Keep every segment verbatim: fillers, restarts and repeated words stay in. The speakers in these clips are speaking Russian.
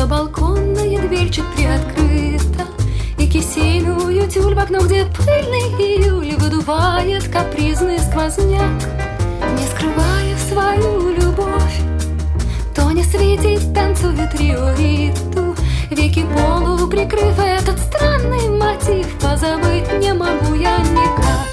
что балконная дверь чуть приоткрыта, и кисейную тюль в окно, где пыльный июль выдувает капризный сквозняк. Не скрывая свою любовь, Тоня светит, танцует риориту, веки полу прикрыв этот странный мотив, позабыть не могу я никак.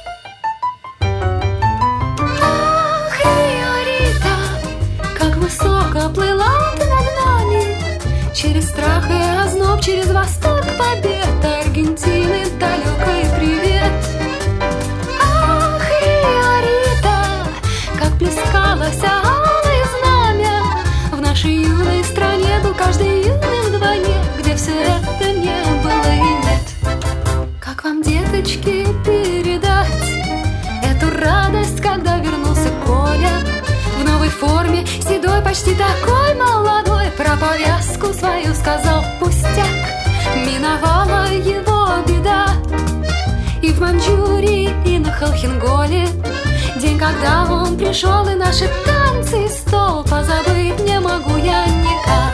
Ах, риорита, как высоко плыла ты над нами, через страх и озноб, через восторг побед Аргентины далекой привет. Ах, риорита, как плескалось алое знамя, в нашей юной стране был каждый юным вдвойне, где все это не было и нет. Как вам, деточки, передать эту радость, когда вернулся Коля в новой форме, седой, почти такой молодой, про повязку свою сказал пустяк. Миновала его беда и в Маньчжурии, и на Холхенголе, день, когда он пришел, и наши танцы и стол, позабыть не могу я никак.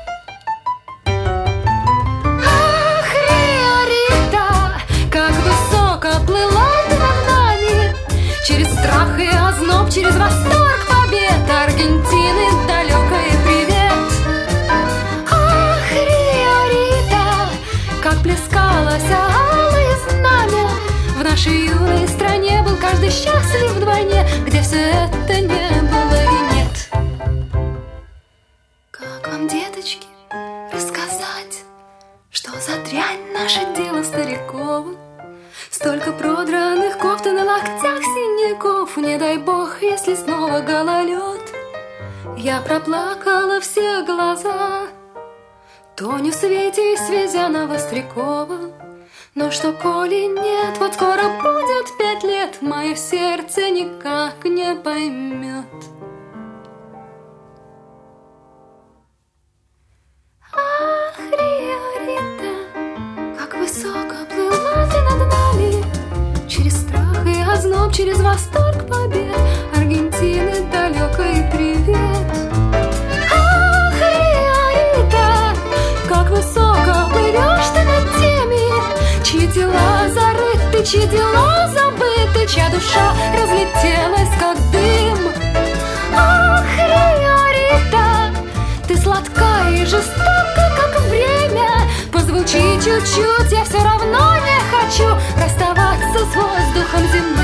Ах, риорита, как высоко плыла ты над нами, через страх и озноб, через восторг побед Аргентины далекой привет. Ах, риорита, как плескалось алое знамя, в нашей юной стране был каждый счастлив вдвойне, где все это не было и нет. Как вам, деточки, рассказать, что за дрянь наше дело старикова? Столько продранных кофт и на локтях синяков, не дай бог, если снова гололед. Я проплакала все глаза Тоню, Свете и Свезяна Вострякова. Но что коли нет, вот скоро будет пять лет, мое сердце никак не поймет. Ах, риорита, как высоко плыла ты над нами, через страх и озноб, через восторг побед Аргентины далекой привет. Ах, риорита, как высоко плывешь ты над теми, чьи дела зарыты, чьи дела забыты, чья душа разлетелась, как дым. Ах, риорита, ты сладка и жестока, как время. Позвучи чуть-чуть, я все равно не хочу расставаться с воздухом земным.